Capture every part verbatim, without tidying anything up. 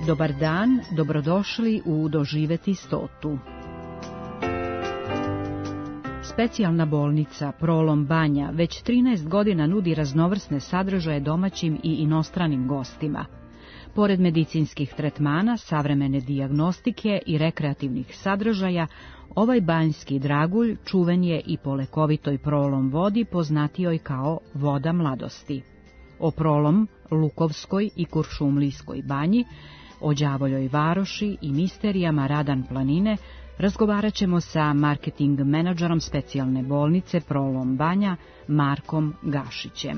Dobar dan, dobrodošli u Doživeti stotu. Specijalna bolnica Prolom Banja već trinaest godina nudi raznovrsne sadržaje domaćim i inostranim gostima. Pored medicinskih tretmana, savremene dijagnostike i rekreativnih sadržaja, ovaj banjski dragulj čuven je i po lekovitoj Prolom vodi, poznatijoj kao voda mladosti. O Prolom, Lukovskoj i Kuršumlijskoj banji, o đavoljoj varoši i misterijama Radan planine razgovarat ćemo sa marketing menadžerom specijalne bolnice Prolom Banja, Markom Gašićem.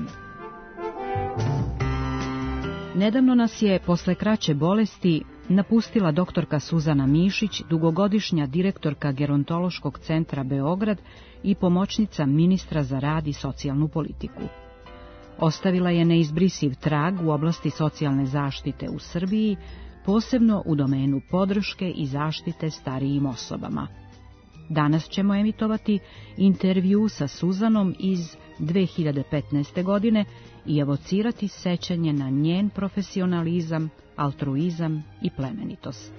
Nedavno nas je, posle kraće bolesti, napustila doktorka Suzana Mišić, dugogodišnja direktorka Gerontološkog centra Beograd i pomoćnica ministra za rad i socijalnu politiku. Ostavila je neizbrisiv trag u oblasti socijalne zaštite u Srbiji, posebno u domenu podrške i zaštite starijim osobama. Danas ćemo emitovati intervju sa Suzanom iz dve hiljade petnaeste. godine i evocirati sećanje na njen profesionalizam, altruizam i plemenitost.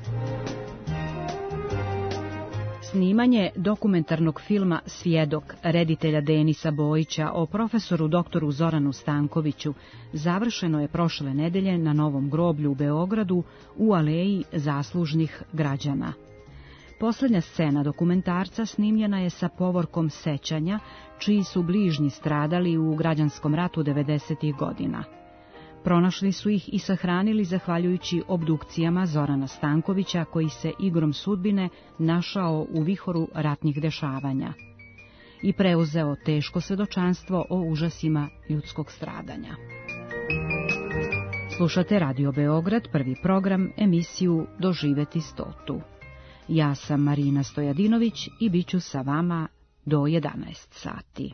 Snimanje dokumentarnog filma Svjedok reditelja Denisa Bojića o profesoru doktoru Zoranu Stankoviću završeno je prošle nedelje na Novom groblju u Beogradu u aleji zaslužnih građana. Posljednja scena dokumentarca snimljena je sa povorkom sećanja, čiji su bližnji stradali u građanskom ratu devedesetih godina. Pronašli su ih i sahranili zahvaljujući obdukcijama Zorana Stankovića, koji se igrom sudbine našao u vihoru ratnih dešavanja i preuzeo teško svedočanstvo o užasima ljudskog stradanja. Slušate Radio Beograd, prvi program, emisiju Doživeti stotu. Ja sam Marina Stojadinović i bit ću sa vama do jedanaest sati.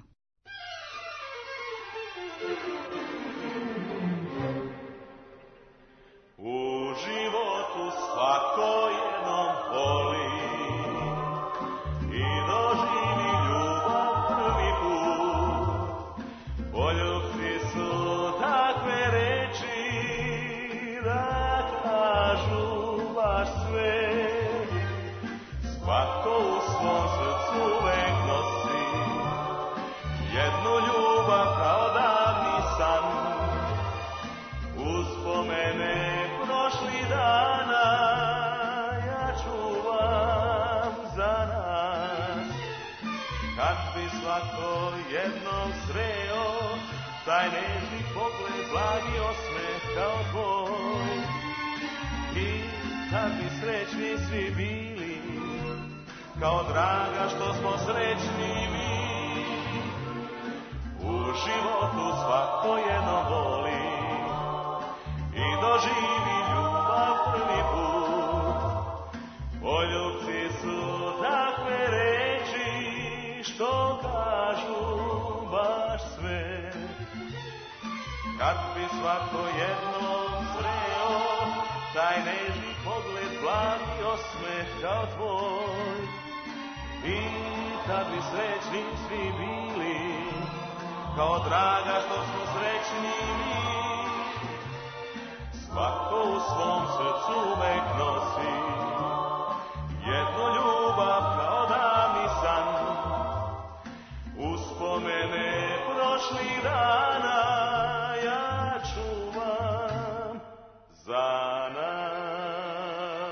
Taj nežni pogled, blagi osmeh kao tvoj. I kad bi srećni svi bili, kao draga što smo srećni mi. U životu svako jedno voli i doživi ljubav prvi put. Poljubci su takve reči što kažu baš sve. Kad bi svako jednom sreo taj nežni pogled, blagi osmeh kao tvoj. I kad bi srećni svi bili, kao draga što smo srećni mi. Svako u svom srcu uvek nosi jednu ljubav kao davni san. Uspomene prošlih dana za nas.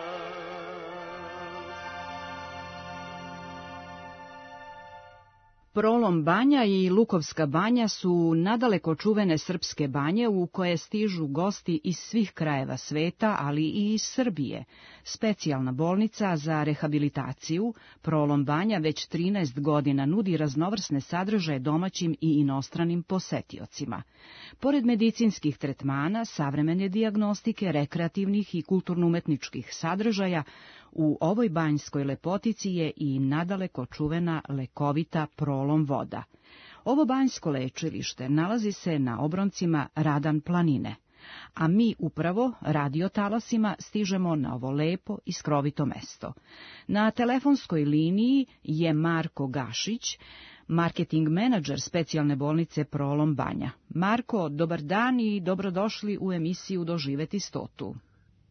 Prolom Banja i Lukovska banja su nadaleko čuvene srpske banje u koje stižu gosti iz svih krajeva sveta, ali i iz Srbije. Specijalna bolnica za rehabilitaciju Prolom Banja već trinaest godina nudi raznovrsne sadržaje domaćim i inostranim posetiocima. Pored medicinskih tretmana, savremene dijagnostike, rekreativnih i kulturno-umetničkih sadržaja, u ovoj banjskoj lepotici je i nadaleko čuvena lekovita Prolom voda. Ovo banjsko lečilište nalazi se na obroncima Radan planine, a mi upravo radiotalasima stižemo na ovo lepo i skrovito mesto. Na telefonskoj liniji je Marko Gašić, marketing menadžer specijalne bolnice Prolom Banja. Marko, dobar dan i dobrodošli u emisiju Doživeti stotu.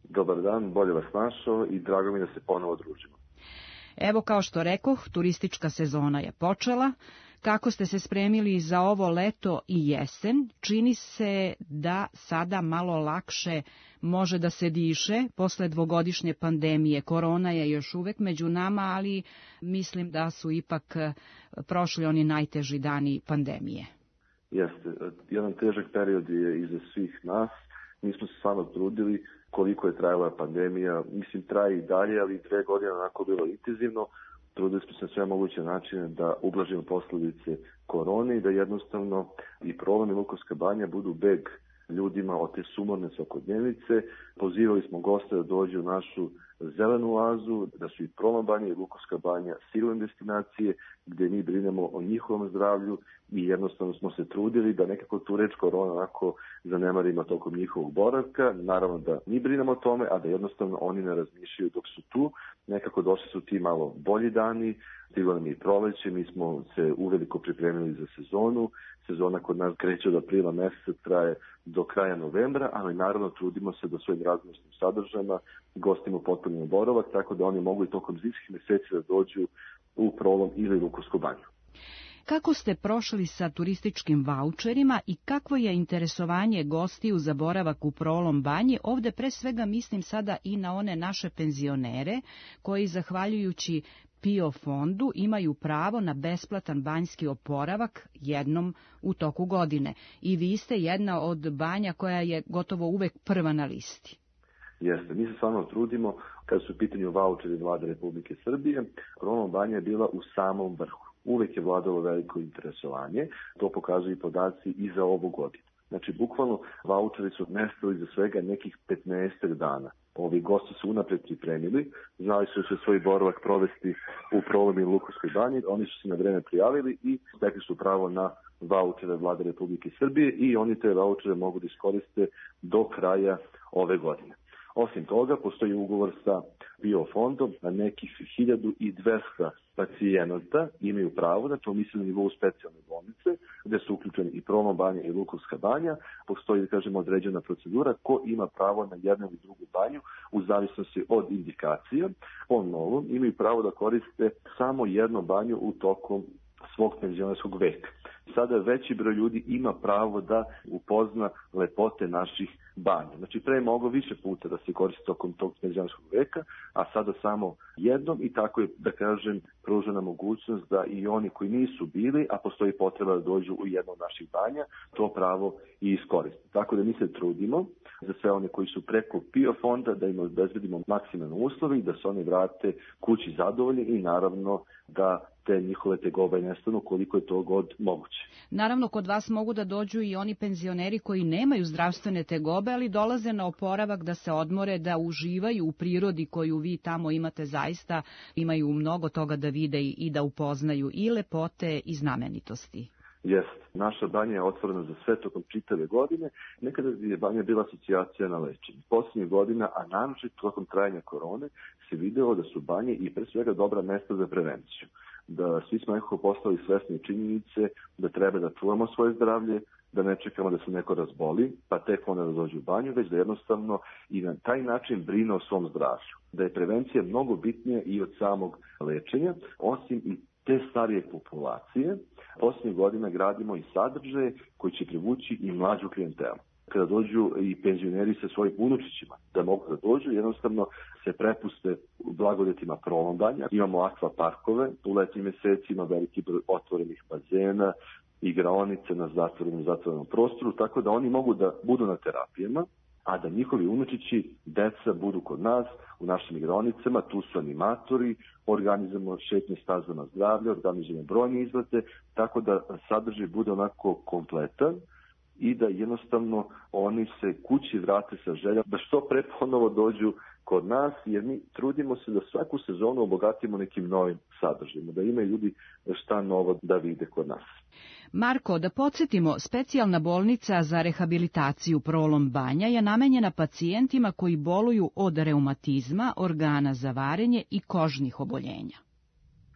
Dobar dan, bolje vas našao i drago mi da se ponovo družimo. Evo, kao što rekoh, turistička sezona je počela. Kako ste se spremili za ovo leto i jesen? Čini se da sada malo lakše može da se diše posle dvogodišnje pandemije. Korona je još uvek među nama, ali mislim da su ipak prošli oni najteži dani pandemije. Jeste, jedan težak period je iza svih nas. Mi smo se stvarno trudili koliko je trajala pandemija. Mislim, traje i dalje, ali dve godine onako bilo intenzivno. Trudili smo se na sve moguće načine da ublažimo posljedice korone i da jednostavno i Prolom i Lukovska banja budu beg ljudima od te sumorne svakodnevnice. Pozivali smo goste da dođu u našu zelenu oazu, da su i Prolom banja i Lukovska banja sigurne destinacije gdje mi brinemo o njihovom zdravlju i jednostavno smo se trudili da nekako tu reč korona onako zanemarimo tokom njihovog boravka. Naravno da mi brinemo o tome, a da jednostavno oni ne razmišljaju dok su tu. Nekako došli su ti malo bolji dani, stiglo nam je i proleće, mi smo se uveliko pripremili za sezonu. Sezona kod nas kreće od aprila meseca, traje do kraja novembra, ali naravno trudimo se da svojim raznovrsnim sadržajima gostimo potpunimo boravak, tako da oni mogu i tokom zimskih meseci da dođu u Prolom ili Lukovsku banju. Kako ste prošli sa turističkim vaučerima i kakvo je interesovanje gostiju za boravak u Prolom banji? Ovde pre svega mislim sada i na one naše penzionere koji zahvaljujući PIO fondu imaju pravo na besplatan banjski oporavak jednom u toku godine. I vi ste jedna od banja koja je gotovo uvek prva na listi. Jeste, mi se stvarno trudimo kad su u pitanju vaučeri Vlade Republike Srbije. Prolom banja je bila u samom vrhu. Uvek je vladalo veliko interesovanje, to pokazuju i podaci i za ovu godinu. Znači, bukvalno, vaučeri su nestali za svega nekih petnaest dana. Ovi gosti su unapred pripremili, znali su se svoj boravak provesti u Prolom i Lukovskoj banji, oni su se na vreme prijavili i stekli su pravo na vaučere Vlade Republike Srbije i oni te vaučere mogu da iskoriste do kraja ove godine. Osim toga, postoji ugovor sa PIO fondom na nekih hiljadu dvesta pacijenata imaju pravo, znači to mislim na nivou specijalne bolnice, gde su uključeni i Prolom banja i Lukovska banja. Postoji, da kažemo, određena procedura ko ima pravo na jednu ili drugu banju u zavisnosti od indikacija. Po novom imaju pravo da koriste samo jednu banju u tokom svog penzionerskog veka. Sada veći broj ljudi ima pravo da upozna lepote naših banja. Znači, pre je moglo više puta da se koristi tokom tog penzionerskog veka, a sada samo jednom i tako je, da kažem, pružena mogućnost da i oni koji nisu bili, a postoji potreba da dođu u jedno od naših banja, to pravo i iskoriste. Tako da mi se trudimo za sve one koji su preko PIO fonda da im obezbedimo maksimalne uslove i da se oni vrate kući zadovoljni i naravno da te njihove tegobe nestanu koliko je to god moguće. Naravno, kod vas mogu da dođu i oni penzioneri koji nemaju zdravstvene tegobe, ali dolaze na oporavak da se odmore, da uživaju u prirodi koju vi tamo imate, zaista imaju mnogo toga da vide i da upoznaju i lepote i znamenitosti. Jeste. Naša banja je otvorena za sve tokom čitave godine. Nekada je banja bila asocijacija na lečenje. Poslednjih godina, a naročito tokom trajanja korone, se video da su banje i pre svega dobra mesta za prevenciju. Da svi smo nekako postali svesni činjenice da treba da čuvamo svoje zdravlje, da ne čekamo da se neko razboli, pa tek onda da dođe u banju, već da jednostavno i na taj način brine o svom zdravlju. Da je prevencija mnogo bitnija i od samog lečenja, osim i te starije populacije. Posljednjih godina gradimo i sadržaje koji će privući i mlađu klijentelu. Kada dođu i penzioneri sa svojim unučićima, da mogu da dođu, jednostavno se prepuste blagodetima Prolom banja. Imamo akva parkove, u letnjim mesecima veliki broj otvorenih bazena, igraonice na zatvorenom zatvorenom prostoru, tako da oni mogu da budu na terapijama, a da njihovi unučići, deca, budu kod nas, u našim igraonicama, tu su animatori, organizujemo šetnje stazama zdravlja, organizujemo brojne izlete, tako da sadržaj bude onako kompletan i da jednostavno oni se kući vrate sa željom da što pre ponovo dođu kod nas, jer mi trudimo se da svaku sezonu obogatimo nekim novim sadržajima, da imaju ljudi šta novo da vide kod nas. Marko, da podsjetimo, specijalna bolnica za rehabilitaciju Prolom banja je namenjena pacijentima koji boluju od reumatizma, organa za varenje i kožnih oboljenja.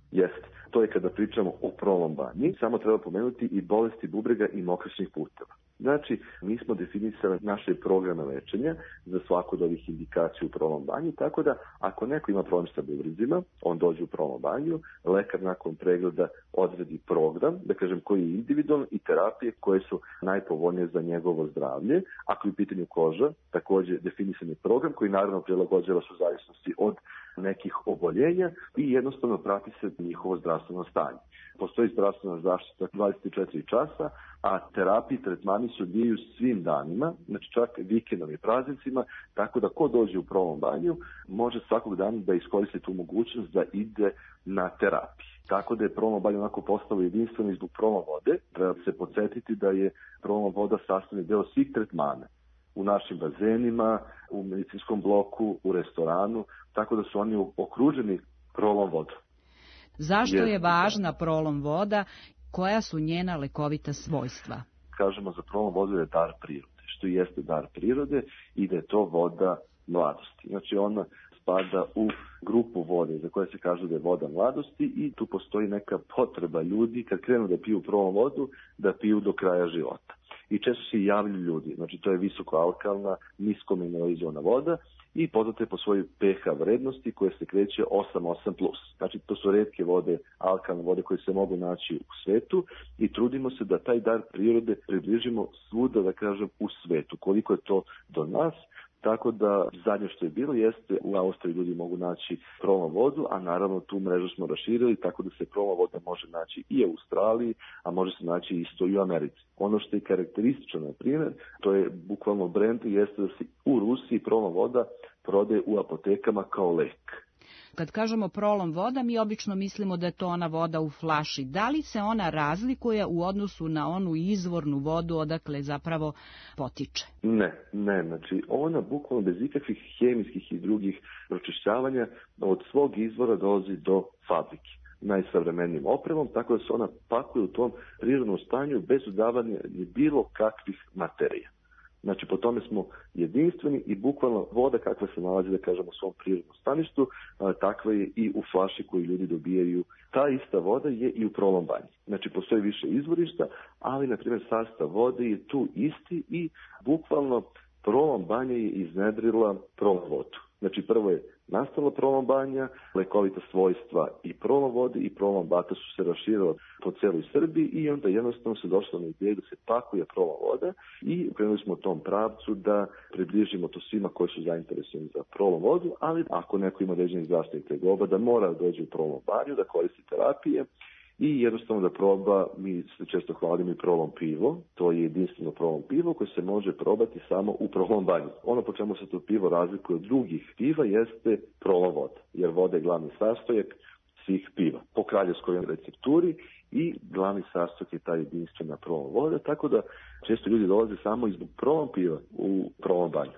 Jeste. To je kada pričamo o Prolom banji. Samo treba pomenuti i bolesti bubrega i mokraćnih puteva. Znači, mi smo definisali naše programe lečenja za svaku od ovih indikacija u Prolom banji, tako da ako neko ima problem sa bubrizima, on dođe u Prolom banju, lekar nakon pregleda odredi program, da kažem koji je individualan i terapije koje su najpovoljnije za njegovo zdravlje. Ako je u pitanju koža, takođe definisan je program koji naravno prilagođava su zavisnosti od nekih oboljenja i jednostavno prati se njihovo zdravstveno stanje. Postoji zdravstvena zaštita dvadeset četiri časa, a terapije i tretmani se odvijaju svim danima, znači čak vikendom i praznicima, tako da ko dođe u Prolom banju može svakog dana da iskoristi tu mogućnost da ide na terapiju. Tako da je Prolom banju onako postalo jedinstveno zbog Prolom vode. Treba se podsjetiti da je Prolom voda sastavni deo svih tretmana u našim bazenima, u medicinskom bloku, u restoranu, tako da su oni okruženi Prolom vodom. Zašto je važna Prolom voda? Koja su njena lekovita svojstva? Kažemo za Prolom vodu da je dar prirode, što jeste dar prirode i da je to voda mladosti. Znači ona spada u grupu vode za koje se kaže da je voda mladosti i tu postoji neka potreba ljudi kad krenu da piju Prolom vodu, da piju do kraja života. I često se javljaju ljudi, znači to je visoko alkalna, nisko mineralizovana voda i poznate po svojoj pH vrednosti koja se kreće osam osam plus. Znači to su retke vode, alkalne vode koje se mogu naći u svetu i trudimo se da taj dar prirode približimo svuda, da kažem, u svetu, koliko je to do nas. Tako da zadnje što je bilo jeste u Austriji ljudi mogu naći Prolom vodu, a naravno tu mrežu smo raširili tako da se Prolom voda može naći i u Australiji, a može se naći isto i u Americi. Ono što je karakteristično, na primjer, to je bukvalno brend, jeste da se u Rusiji Prolom voda prodaje u apotekama kao lek. Kad kažemo Prolom voda, mi obično mislimo da je to ona voda u flaši. Da li se ona razlikuje u odnosu na onu izvornu vodu odakle zapravo potiče? Ne, ne, znači ona bukvalno bez ikakvih hemijskih i drugih pročišćavanja od svog izvora dolazi do fabrike najsavremenijim opremom, tako da se ona pakuje u tom prirodnom stanju bez dodavanja bilo kakvih materija. Znači, po tome smo jedinstveni i bukvalno voda kakva se nalazi, da kažemo, u svom prirodnom staništu, takva je i u flaši koju ljudi dobijaju. Ta ista voda je i u Prolom banji. Znači, postoji više izvorišta, ali, na primjer, sastav vode je tu isti i bukvalno Prolom banja je iznedrila Prolom vodu. Znači, prvo je nastala Prolom banja, lekovita svojstva i Prolom vode i Prolom bata su se raširila po celoj Srbiji i onda jednostavno se došlo na ideju da se pakuje Prolom voda i krenuli smo u tom pravcu da približimo to svima koji su zainteresovani za Prolom vodu, ali ako neko ima određenih zdravstvenih tegoba da mora da dođe u Prolom banju, da koristi terapije i jednostavno da proba, mi se često hvalimo i Prolom pivo, to je jedinstveno Prolom pivo koje se može probati samo u Prolom banju. Ono po čemu se to pivo razlikuje od drugih piva jeste Prolom voda, jer voda je glavni sastojak svih piva po kraljevskoj recepturi i glavni sastojak je ta jedinstvena Prolom voda, tako da često ljudi dolaze samo izbog Prolom piva u Prolom banju.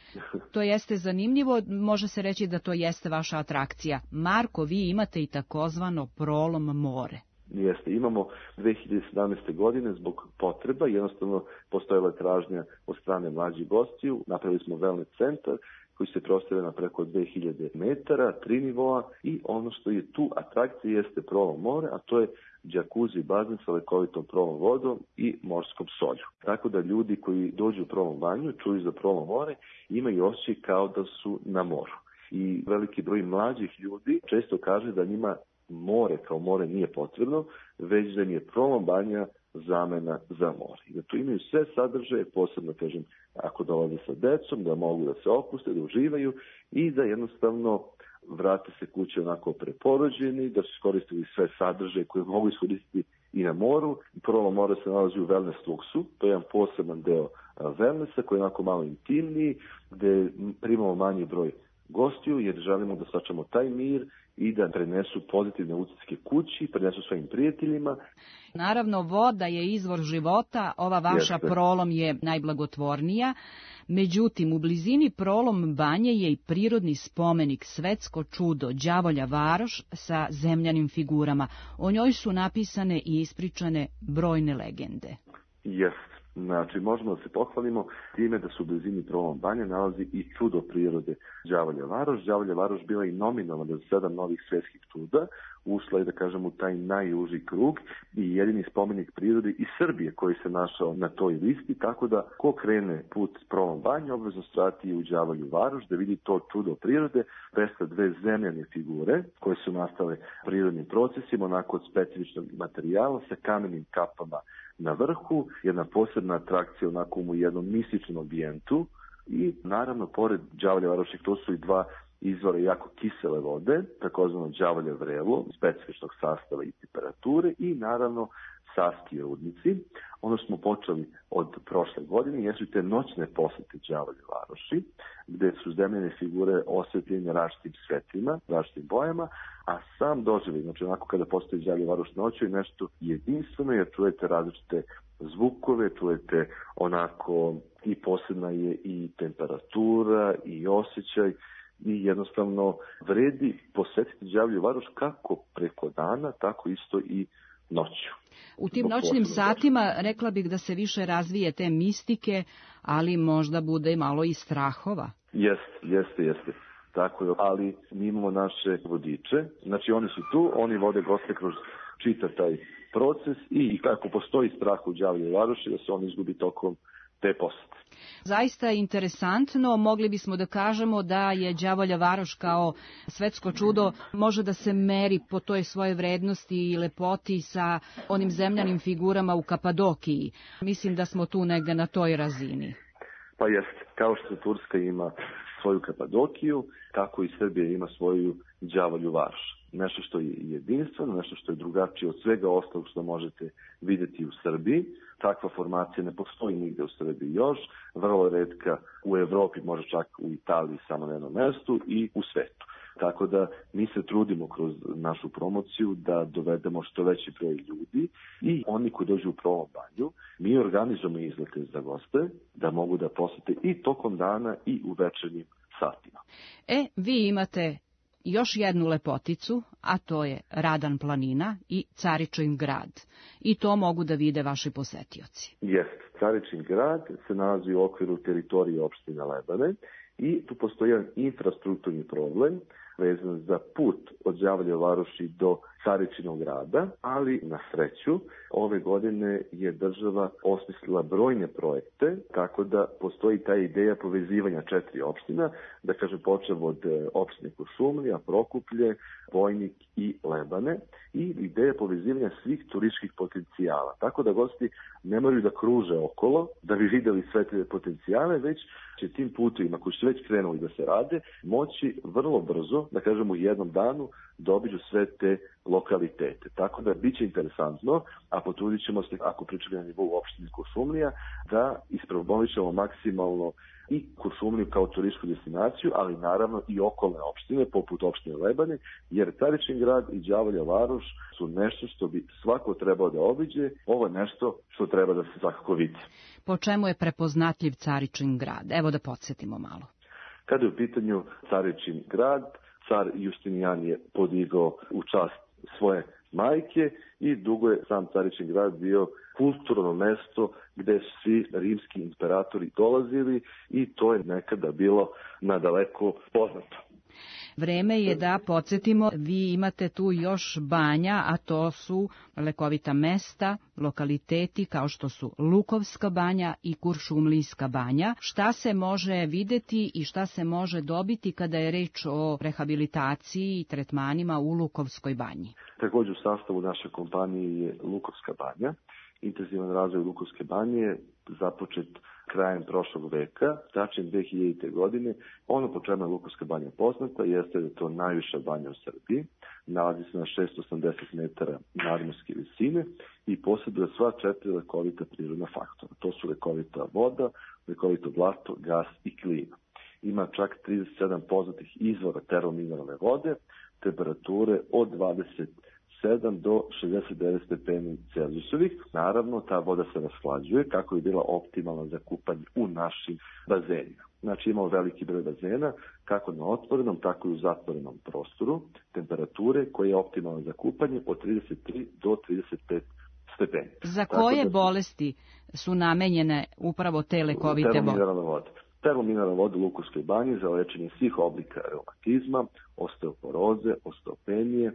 To jeste zanimljivo, može se reći da to jeste vaša atrakcija. Marko, vi imate i takozvano Prolom more. Jeste, imamo dve hiljade sedamnaeste. godine zbog potreba, jednostavno postojala tražnja od strane mlađih gostiju, napravili smo wellness centar koji se prostire na preko dve hiljade metara, tri nivoa i ono što je tu atrakcija jeste Prolom more, a to je džakuzi bazen sa lekovitom Prolom vodom i morskom solju. Tako da ljudi koji dođu u Prolom banju, čuju za Prolom more, imaju osjećaj kao da su na moru. I veliki broj mlađih ljudi često kaže da njima more kao more nije potrebno, već da im je Prolom banja zamena za more. I da tu imaju sve sadržaje, posebno kažem, ako dolaze sa decom, da mogu da se opuste, da uživaju i da jednostavno vrate se kuće onako preporođeni, da su iskoristili sve sadržaje koje mogu iskoristiti i na moru. Prolom more se nalazi u wellness luksu, to je jedan poseban deo wellnessa koji je onako malo intimniji, gde primamo manji broj gostiju jer želimo da sačamo taj mir i da prenesu pozitivne utiske kući, prenesu svojim prijateljima. Naravno, voda je izvor života, ova vaša Jeste. Prolom je najblagotvornija. Međutim, u blizini Prolom banje je i prirodni spomenik, svetsko čudo, Đavolja varoš sa zemljanim figurama. O njoj su napisane i ispričane brojne legende. Jeste. Znači, možemo da se pohvalimo time da su u blizini Prolom banje nalazi i čudo prirode Đavolja varoš. Đavolja varoš bila i nominovana za sedam novih svetskih čuda ušla je, da kažem, u taj najuži krug i jedini spomenik prirode iz Srbije koji se našao na toj listi, tako da ko krene put Prolom banju, obvezno strati u Đavolju Varoš da vidi to čudo prirode, presta dve zemljane figure koje su nastale prirodnim procesima, onako od specifičnog materijala sa kamenim kapama na vrhu, jedna posebna atrakcija onako u jednom mističnom ambijentu i naravno pored Đavolja Varoši to su i dva izvora jako kisele vode, takozvano Đavolje vrelo, specifičnog sastava i temperature i naravno Savski rudnici. Ono smo počeli od prošle godine, jesu te noćne posete Đavolje Varoši, gde su zemljene figure osvetljene različitim svetlima, različitim bojama, a sam doživljaj, znači onako kada postoji Đavolje Varoš noću je nešto jedinstveno, jer čujete različite zvukove, čujete onako i posebna je i temperatura i osjećaj, i jednostavno vredi posetiti Đavolju Varoš kako preko dana, tako isto i noću. U tim noćnim satima rekla bih da se više razvije te mistike, ali možda bude i malo i strahova. Jeste, jeste, jeste. Tako je, ali mi imamo naše vodiče, znači oni su tu, oni vode goste kroz čitav taj proces i kako postoji strah u Đavolju Varoši da se on izgubi tokom te posete. Zaista je interesantno, mogli bismo da kažemo da je Đavolja Varoš kao svetsko čudo može da se meri po toj svojoj vrednosti i lepoti sa onim zemljanim figurama u Kapadokiji. Mislim da smo tu negde na toj razini. Pa jeste, kao što Turska ima svoju Kapadokiju, tako i Srbija ima svoju Đavolju Varoš. Nešto što je jedinstveno, nešto što je drugačije od svega ostalog što možete vidjeti u Srbiji. Takva formacija ne postoji nigde u Srbiji još, vrlo retka u Evropi, možda čak u Italiji samo na jednom mestu i u svetu. Tako da mi se trudimo kroz našu promociju da dovedemo što veći broj ljudi i oni koji dođu u Prolom banju, mi organizujemo izlete za goste da mogu da posete i tokom dana i u večernjim satima. E, vi imate još jednu lepoticu, a to je Radan planina i Caričin grad. I to mogu da vide vaši posetioci. Jeste, Caričin grad se nalazi u okviru teritorije opštine Lebane i tu postoji jedan infrastrukturni problem vezan za put od Đavolje Varoši do Caričinog grada, ali na sreću ove godine je država osmislila brojne projekte, tako da postoji ta ideja povezivanja četiri opština, da kažem počev od opštine Kuršumlija, Prokuplje, Vojnik i Lebane i ideja povezivanja svih turističkih potencijala. Tako da gosti ne moraju da kruže okolo da bi videli sve te potencijale, već će tim putovima koji su već krenuli da se rade, moći vrlo brzo, da kažem u jednom danu, da obiđu sve te lokalitete. Tako da bit će interesantno, a potrudit ćemo se, ako pričamo na nivou opštine Kuršumlija, da ispromovišemo maksimalno i Kuršumliju kao turističku destinaciju, ali naravno i okolne opštine, poput opštine Lebane, jer Caričin grad i Đavolja Varoš su nešto što bi svako trebao da obiđe, ovo je nešto što treba da se svakako vidi. Po čemu je prepoznatljiv Caričin grad? Evo da podsjetimo malo. Kada je u pitanju Caričin grad, car Justinijan je podigao u čast svoje majke i dugo je sam Caričin grad bio kulturno mesto gde su svi rimski imperatori dolazili i to je nekada bilo nadaleko poznato. Vreme je da podsjetimo, vi imate tu još banja, a to su lekovita mesta, lokaliteti kao što su Lukovska banja i Kuršumlijska banja. Šta se može videti i šta se može dobiti kada je reč o rehabilitaciji i tretmanima u Lukovskoj banji? Također u sastavu naše kompanije je Lukovska banja. Intenzivan razvoj Lukovske banje je započet krajem prošlog veka, tačnije dve hiljadite. godine. Ono po čemu je Lukovska banja poznata jeste da je to najviša banja u Srbiji, nalazi se na šesto osamdeset metara nadmorske visine i posjeduje sva četiri lekovita prirodna faktora. To su lekovita voda, lekovito blato, gas i klima. Ima čak trideset sedam poznatih izvora termomineralne vode, temperature od dvadeset sedam do šezdeset devet stepeni Celzijusovih. Naravno, ta voda se rashlađuje kako je bila optimalna za kupanje u našim bazenima. Znači imamo veliki broj bazena, kako na otvorenom, tako i u zatvorenom prostoru, temperature koje je optimalna za kupanje od trideset tri do trideset pet stepeni. Za koje da... bolesti su namenjene upravo te lekovite vode? Termomineralna voda. Termomineralna voda u Lukovskoj banji za lečenje svih oblika reumatizma, osteoporoze, osteopenije,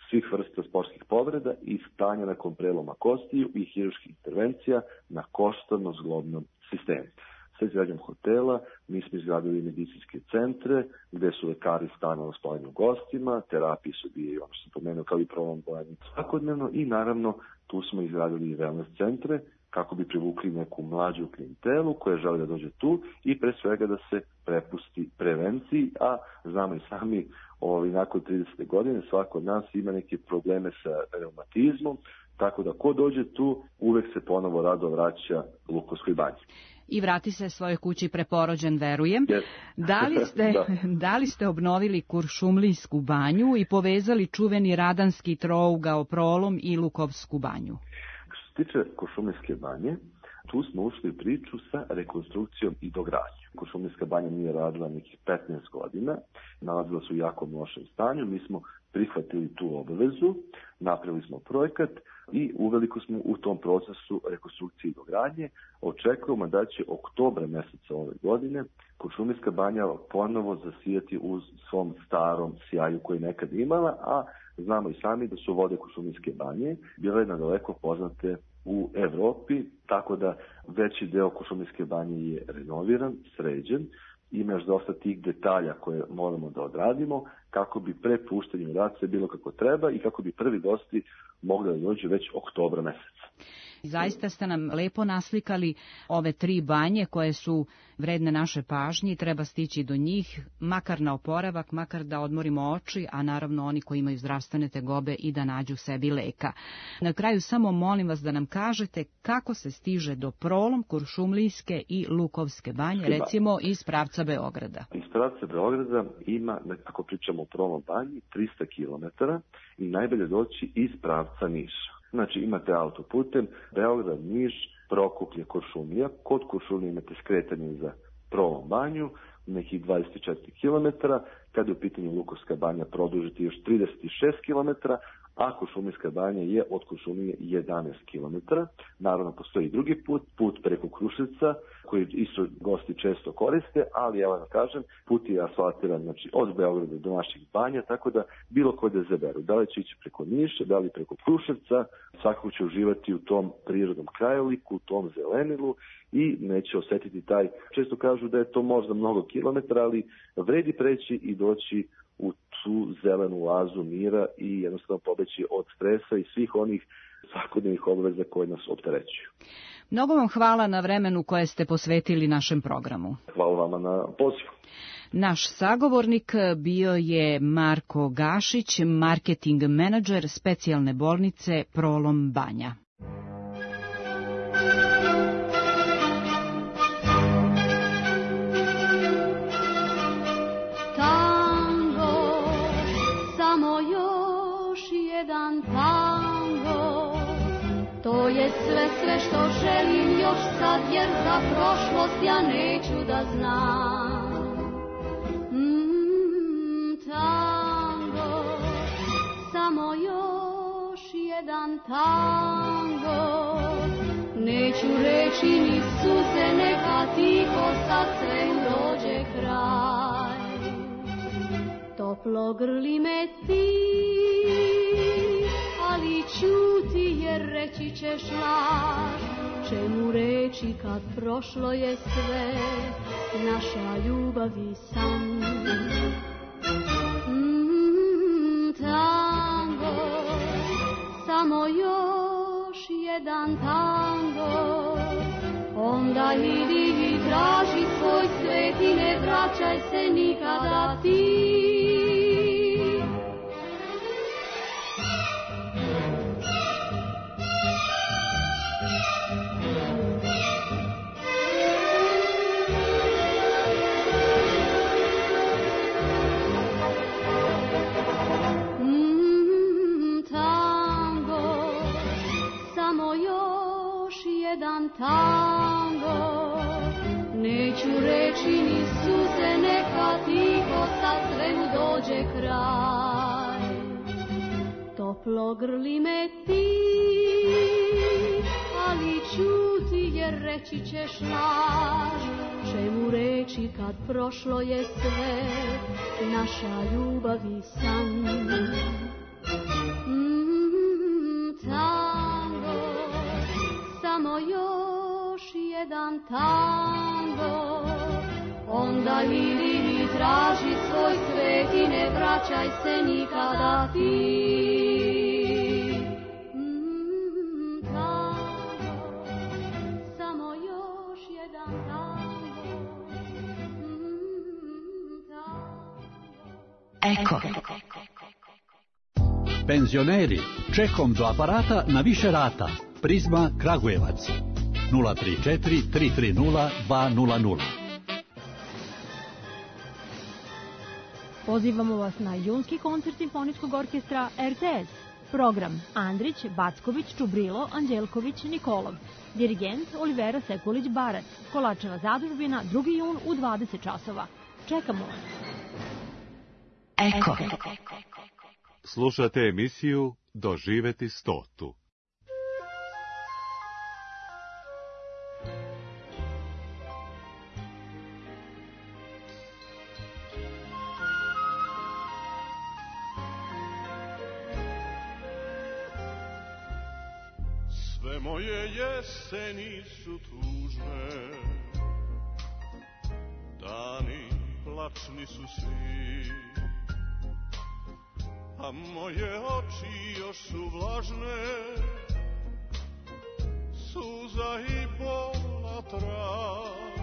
svih vrsta sportskih povreda i stanja nakon preloma kostiju i hirurških intervencija na koštano-zglobnom sistemu. Sa izgradnjom hotela mi smo izgradili medicinske centre gde su lekari stalno spojeni gostima, terapije su bije, ono što sam pomenuo, kao i prolom bojanja svakodnevno i naravno tu smo izgradili i wellness centre kako bi privukli neku mlađu klijentelu koja želi da dođe tu i pre svega da se prepusti prevenciji, a znamo i sami ovaj, nakon tridesete godine svako od nas ima neke probleme sa reumatizmom, tako da ko dođe tu uvek se ponovo rado vraća Lukovskoj banji. I vrati se svojoj kući preporođen, verujem. Yes. Da li ste, da. da li ste obnovili Kuršumlijsku banju i povezali čuveni radanski trougao prolom i Lukovsku banju? Što se tiče Kuršumlijske banje, tu smo ušli u priču sa rekonstrukcijom i dogradnjom. Kuršumlijska banja nije radila nekih petnaest godina, nalazila se u jako lošem stanju, mi smo prihvatili tu obavezu, napravili smo projekat i uveliko smo u tom procesu rekonstrukcije i dogradnje. Očekujemo da će oktobra meseca ove godine Kuršumlijska banja ponovo zasijati u svom starom sjaju koji je nekad imala, a znamo i sami da su vode Kuršumlijske banje bile nadaleko poznate u Evropi, tako da veći deo Kuršumlijske banje je renoviran, sređen, ima još dosta tih detalja koje moramo da odradimo kako bi pre puštanja u rad sve bilo kako treba i kako bi prvi gosti mogli da dođu već oktobra meseca. Zaista ste nam lepo naslikali ove tri banje koje su vredne naše pažnje i treba stići do njih, makar na oporavak, makar da odmorimo oči, a naravno oni koji imaju zdravstvene tegobe i da nađu sebi leka. Na kraju samo molim vas da nam kažete kako se stiže do Prolom, Kuršumlijske i Lukovske banje, recimo iz pravca Beograda. Iz pravca Beograda ima, ako pričamo o Prolom banji, trista kilometara i najbolje doći iz pravca Niša. Znači imate autoputem Beograd, Niš, Prokuplje, Kuršumlija. Kod Kuršumlije imate skretanje za Prolom banju, nekih dvadeset četiri kilometara. Kada je u pitanju Lukovska banja produžiti još trideset šest kilometara, a Kuršumlijska banja je od Kuršumlije jedanaest kilometara. Naravno, postoji i drugi put, put preko Kruševca, koji isto gosti često koriste, ali evo da kažem, put je asfaltiran, znači od Beograda do naših banja, tako da bilo ko da zaberu. Da li će ići preko Niša, da li preko Kruševca, svakako će uživati u tom prirodnom krajoliku, u tom zelenilu i neće osetiti taj, često kažu da je to možda mnogo kilometara, ali vredi preći i doći u tu zelenu oazu mira i jednostavno pobeći od stresa i svih onih svakodnevnih obaveza koje nas opterećuju. Mnogo vam hvala na vremenu koje ste posvetili našem programu. Hvala vama na pozivu. Naš sagovornik bio je Marko Gašić, marketing menadžer specijalne bolnice Prolom banja. To je sve, sve što želim još sad, jer za prošlost ja neću da znam. Mm, tango, samo još jedan tango. Neću reći ni suze, neka tiho sad sve dođe kraj. Toplo grli me ti, ali čuti jer reći ćeš laž. Čemu reći kad prošlo je sve, naša ljubav i san. Mm, tango, samo još jedan tango. Onda idi i traži svoj svet i ne vraćaj se nikada ti. Tango, neću reći ni suze, neka tiho sad svemu dođe kraj. Toplo grli me ti, ali čuti jer reći ćeš laž. Čemu reći kad prošlo je sve, naša ljubav i san. samo još jedan tango, onda idi mi traži svoj svet i ne vraćaj se nikada ti. Mm, tango, samo još jedan tango. Mm, tango. Eko. Penzioneri, čekom do aparata na više rata. Prizma Kragujevac. nula tri četiri tri tri nula dva nula nula. Pozivamo vas na junski koncert Simfoničkog orkestra R T S. Program: Andrić, Backović, Čubrilo, Anđelković, Nikolov. Dirigent: Olivera Sekulić-Barac. Kolačeva zadužbina, drugi jun u dvadeset časova. Čekamo vas. Eko. Slušate emisiju Doživeti stotu. Sve moje jeseni su tužne, dani plačni su svi, a moje oči još su vlažne, suza i bola trag.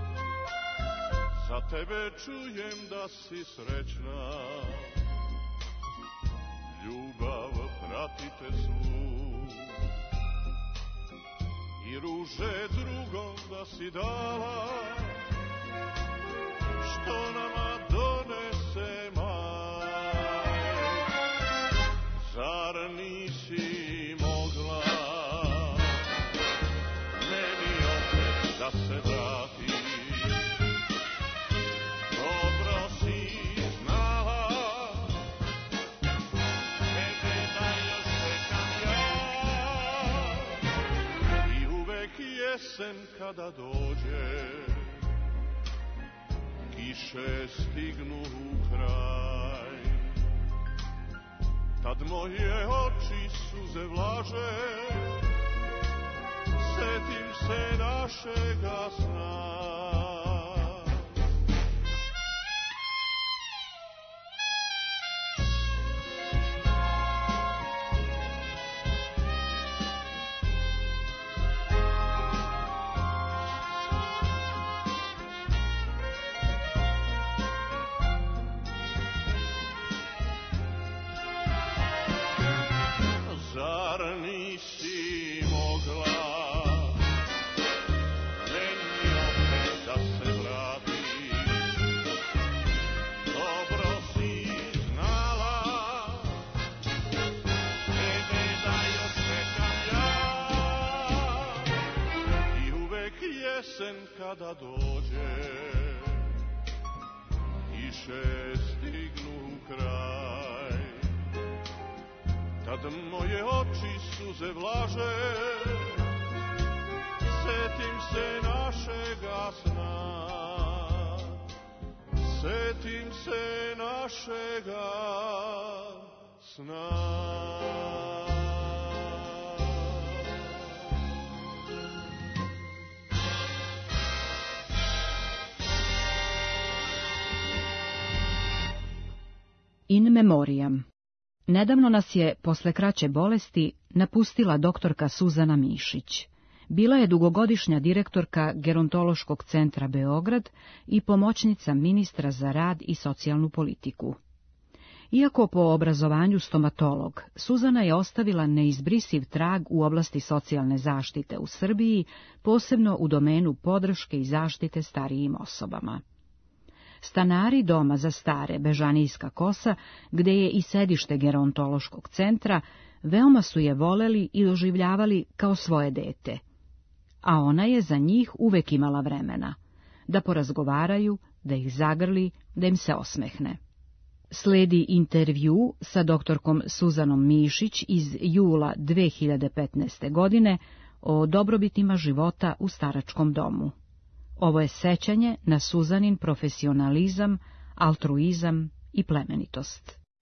Za tebe čujem da si srećna, ljubav pratite svu, i ruže drugom da si dala, što nama donese maj. Zar nisi mogla meni opet da se vratiš? Dobro si znala, tebe da još čekam ja, i uvek jesen kada dođe, kiše stignu u kraj. Tad moje oči suze vlaže, setim se našega sna. Kada dođe, kiše stignu u kraj. Tad moje oči suze vlaže, setim se našega sna. Setim se našega sna. In memoriam. Nedavno nas je, posle kraće bolesti, napustila doktorka Suzana Mišić. Bila je dugogodišnja direktorka Gerontološkog centra Beograd i pomoćnica ministra za rad i socijalnu politiku. Iako po obrazovanju stomatolog, Suzana je ostavila neizbrisiv trag u oblasti socijalne zaštite u Srbiji, posebno u domenu podrške i zaštite starijim osobama. Stanari doma za stare Bežanijska kosa, gde je i sedište gerontološkog centra, veoma su je voleli i doživljavali kao svoje dete. A ona je za njih uvek imala vremena, da porazgovaraju, da ih zagrli, da im se osmehne. Sledi intervju sa doktorkom Suzanom Mišić iz jula dve hiljade petnaeste. godine o dobrobitima života u staračkom domu. Ovo je sećanje na Suzanin profesionalizam, altruizam i plemenitost.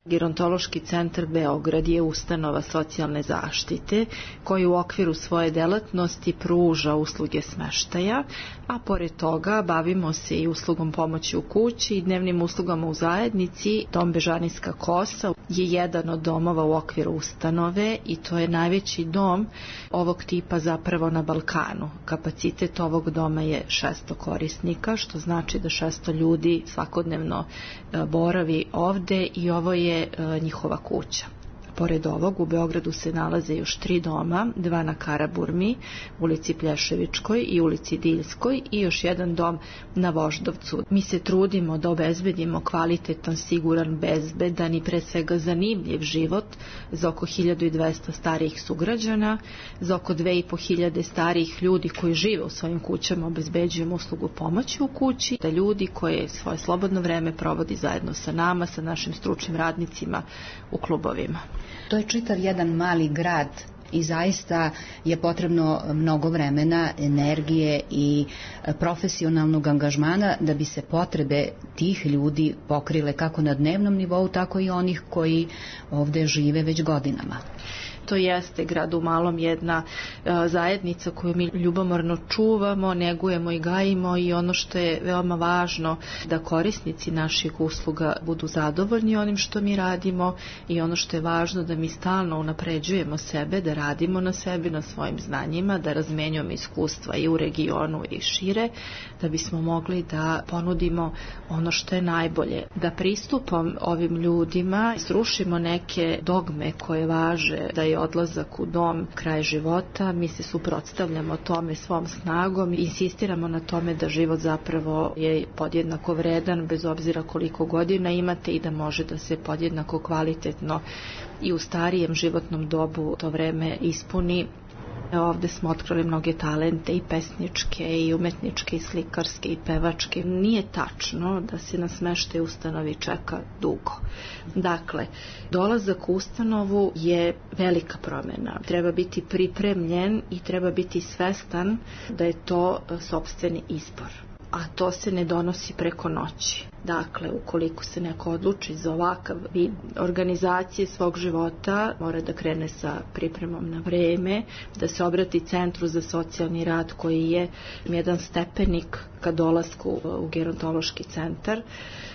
Gerontološki centar Beograd je ustanova socijalne zaštite koji u okviru svoje delatnosti pruža usluge smeštaja, a pored toga bavimo se i uslugom pomoći u kući i dnevnim uslugama u zajednici. Dom Bežanijska kosa je jedan od domova u okviru ustanove i to je najveći dom ovog tipa zapravo na Balkanu. Kapacitet ovog doma je šesto korisnika, što znači da šesto ljudi svakodnevno boravi ovde i ovo je njihova kuća. Pored ovog, u Beogradu se nalaze još tri doma, dva na Karaburmi, ulici Plješevičkoj i ulici Diljskoj i još jedan dom na Voždovcu. Mi se trudimo da obezbedimo kvalitetan, siguran, bezbedan i pre svega zanimljiv život za oko hiljadu dvesta starijih sugrađana, za oko dve i po hiljade starijih ljudi koji žive u svojim kućama obezbeđujemo uslugu pomoći u kući, da ljudi koje svoje slobodno vreme provodi zajedno sa nama, sa našim stručnim radnicima u klubovima. To je čitav jedan mali grad i zaista je potrebno mnogo vremena, energije i profesionalnog angažmana da bi se potrebe tih ljudi pokrile kako na dnevnom nivou, tako i onih koji ovde žive već godinama. To jeste grad u malom jedna e, zajednica koju mi ljubomorno čuvamo, negujemo i gajimo i ono što je veoma važno da korisnici naših usluga budu zadovoljni onim što mi radimo i ono što je važno da mi stalno unapređujemo sebe, da radimo na sebi, na svojim znanjima, da razmenjujemo iskustva i u regionu i šire, da bismo mogli da ponudimo ono što je najbolje. Da pristupom ovim ljudima srušimo neke dogme koje važe da je odlazak u dom kraj života, mi se suprotstavljamo tome svom snagom i insistiramo na tome da život zapravo je podjednako vredan bez obzira koliko godina imate i da može da se podjednako kvalitetno i u starijem životnom dobu to vreme ispuni. Ovde smo otkrili mnoge talente i pesničke i umetničke i slikarske i pevačke. Nije tačno da se na smeštaj ustanovi čeka dugo. Dakle, dolazak u ustanovu je velika promjena. Treba biti pripremljen i treba biti svestan da je to sopstveni izbor. A to se ne donosi preko noći. Dakle, ukoliko se neko odluči za ovakav vid organizacije svog života, mora da krene sa pripremom na vreme, da se obrati Centru za socijalni rad koji je jedan stepenik ka dolasku u gerontološki centar.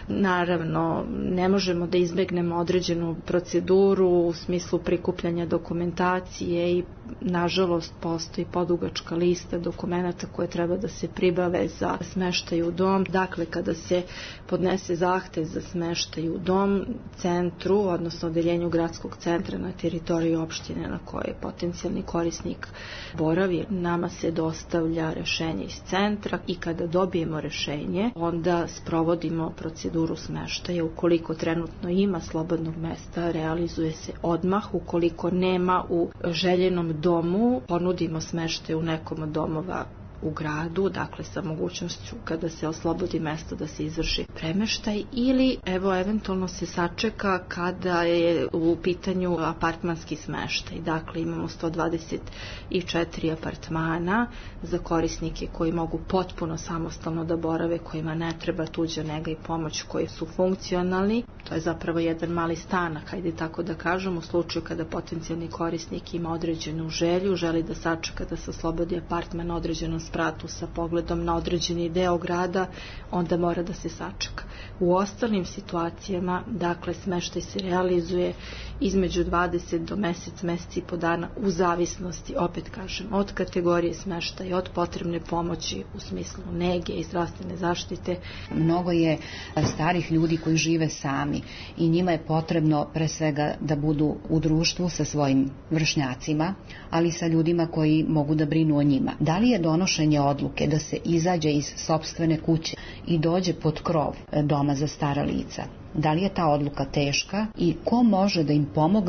Naravno, ne možemo da izbegnemo određenu proceduru u smislu prikupljanja dokumentacije i nažalost postoji podugačka lista dokumenata koje treba da se pribave za smeštaj u dom. Dakle, kada se podnese zahtev za smeštaj u dom, centru, odnosno odeljenju gradskog centra na teritoriji opštine na kojoj je potencijalni korisnik boravi, nama se dostavlja rešenje iz centra i kada dobijemo rešenje, onda sprovodimo proceduru smeštaja. Ukoliko trenutno ima slobodnog mesta, realizuje se odmah. Ukoliko nema u željenom domu, ponudimo smeštaj u nekom od domova u gradu, dakle sa mogućnošću kada se oslobodi mesto da se izvrši premeštaj ili evo eventualno se sačeka kada je u pitanju apartmanski smeštaj. Dakle, imamo sto dvadeset četiri apartmana za korisnike koji mogu potpuno samostalno da borave, kojima ne treba tuđa nega i pomoć, koji su funkcionalni. To je zapravo jedan mali stanak, hajde tako da kažem, u slučaju kada potencijalni korisnik ima određenu želju, želi da sačeka da se oslobodi apartman na određenom spratu sa pogledom na određeni deo grada, onda mora da se sačeka. U ostalim situacijama, dakle, smeštaj se realizuje između dvadeset do mesec, mesec i po dana u zavisnosti, opet kažem, od kategorije smeštaja, od potrebne pomoći u smislu nege i zdravstvene zaštite. Mnogo je starih ljudi koji žive sami i njima je potrebno pre svega da budu u društvu sa svojim vršnjacima, ali sa ljudima koji mogu da brinu o njima. Da li je donošenje odluke da se izađe iz sopstvene kuće i dođe pod krov doma za stara lica? Da li je ta odluka teška i ko može da im pomogne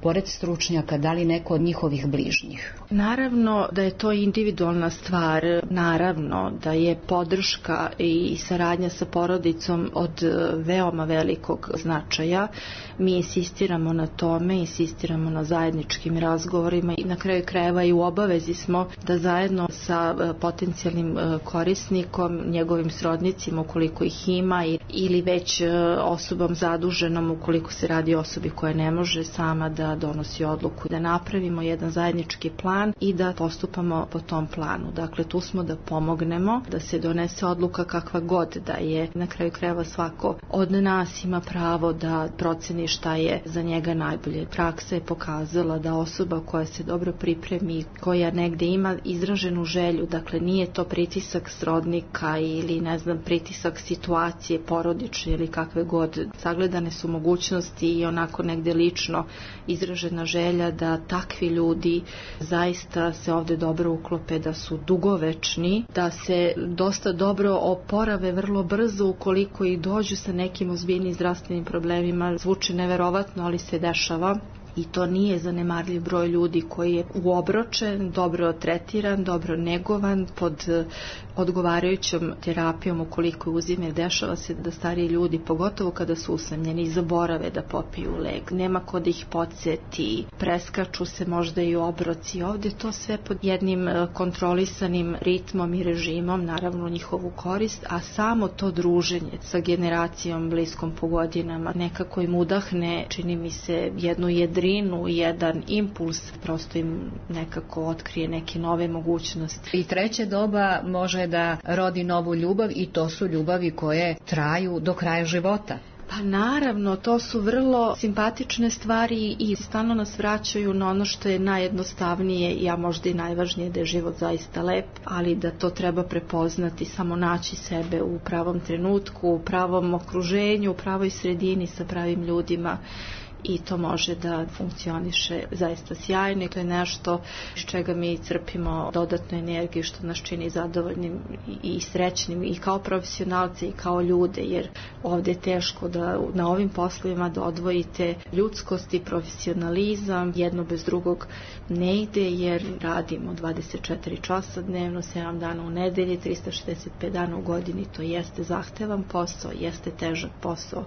pored stručnjaka, da li neko od njihovih bližnjih? Naravno da je to individualna stvar, naravno da je podrška i saradnja sa porodicom od veoma velikog značaja. Mi insistiramo na tome, insistiramo na zajedničkim razgovorima i na kraju krajeva i u obavezi smo da zajedno sa potencijalnim korisnikom, njegovim srodnicima ukoliko ih ima ili već osobom zaduženom ukoliko se radi o osobi koja ne može sama da donosi odluku, da napravimo jedan zajednički plan i da postupamo po tom planu. Dakle, tu smo da pomognemo, da se donese odluka kakva god da je. Na kraju krajeva svako od nas ima pravo da proceni šta je za njega najbolje. Praksa je pokazala da osoba koja se dobro pripremi, koja negde ima izraženu želju, dakle nije to pritisak srodnika ili ne znam pritisak situacije porodične ili kakve god, sagledane su mogućnosti i onako negde lično izražena želja da takvi ljudi zaista se ovde dobro uklope, da su dugovečni, da se dosta dobro oporave vrlo brzo ukoliko i dođu sa nekim ozbiljnim zdravstvenim problemima. Zvuči neverovatno, ali se dešava. I to nije zanemarljiv broj ljudi koji je uobročen, dobro tretiran, dobro negovan pod odgovarajućom terapijom ukoliko je uzime. Dešava se da stariji ljudi, pogotovo kada su usamljeni, zaborave da popiju lek. Nema ko da ih podsjeti, preskaču se možda i obroci. Ovdje to sve pod jednim kontrolisanim ritmom i režimom, naravno njihovu korist, a samo to druženje sa generacijom bliskom po godinama nekako im udahne, čini mi se, jednu jedrinu, jedan impuls, prosto im nekako otkrije neke nove mogućnosti. I treće doba može da rodi novu ljubav i to su ljubavi koje traju do kraja života. Pa naravno, to su vrlo simpatične stvari i stalno nas vraćaju na ono što je najjednostavnije, a možda i najvažnije, da je život zaista lep, ali da to treba prepoznati, samo naći sebe u pravom trenutku, u pravom okruženju, u pravoj sredini sa pravim ljudima. I to može da funkcioniše zaista sjajno i to je nešto iz čega mi crpimo dodatnu energiju, što nas čini zadovoljnim i srećnim i kao profesionalci i kao ljude, jer ovde je teško da na ovim poslovima da odvojite ljudskost i profesionalizam, jedno bez drugog ne ide, jer radimo dvadeset četiri časa dnevno, sedam dana u nedelji, trista šezdeset pet dana u godini. To jeste zahtevan posao, jeste težak posao,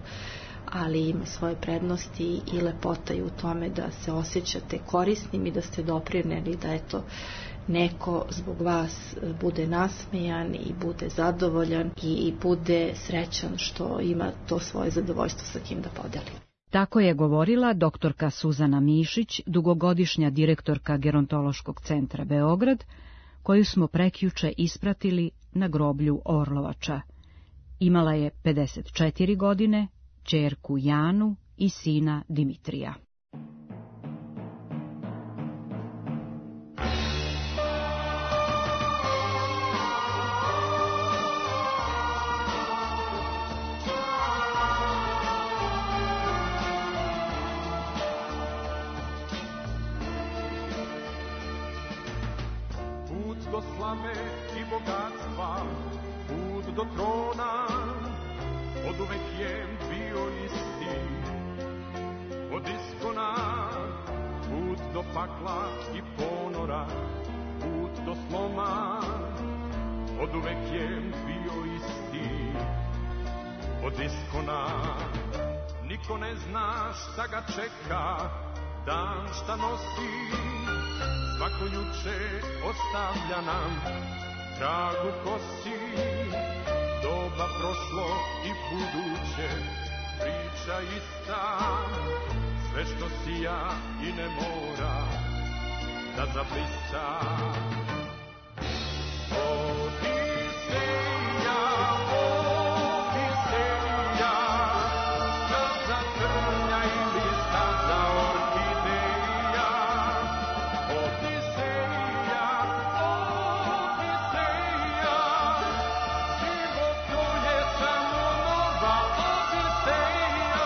ali ima svoje prednosti i lepota i u tome da se osjećate korisnim i da ste doprineli da eto neko zbog vas bude nasmejan i bude zadovoljan i bude srećan što ima to svoje zadovoljstvo sa kim da podeli. Tako je govorila doktorka Suzana Mišić, dugogodišnja direktorka Gerontološkog centra Beograd, koju smo prekjuče ispratili na groblju Orlovača. Imala je pedeset četiri godine, ćerku Janu i sina Dimitrija. Put do slave i bogatstva, put do trona, oduvek je bio isti, od iskona, put do pakla i ponora, put do sloma, oduvek je bio isti, od iskona. Niko ne zna šta ga čeka, dan šta nosi, svako juče ostavlja nam trag u kosi. Doba prošlo i buduće, priča ista, sve što sija i ne mora da zablista. Odiseja, Odiseja, staza trnja ili staza orhideja. Odiseja, Odiseja, život to je samo nova Odiseja.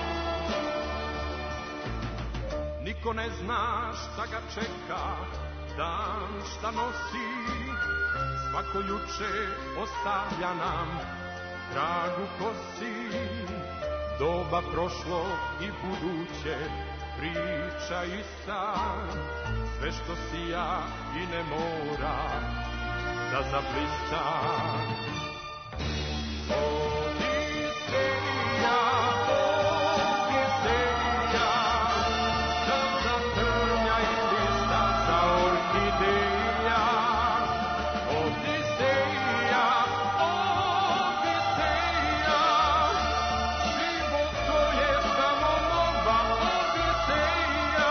Niko ne zna šta ga čeka, Dan šta nosi, svako juče ostavlja nam trag u kosi. Doba prošlo i buduće, priča i san, sve što sija i ne mora da zablista. Odiseja, Odiseja, da zatrnja i lista sa orhideja. Odiseja, Odiseja, život to je samo nova Odiseja.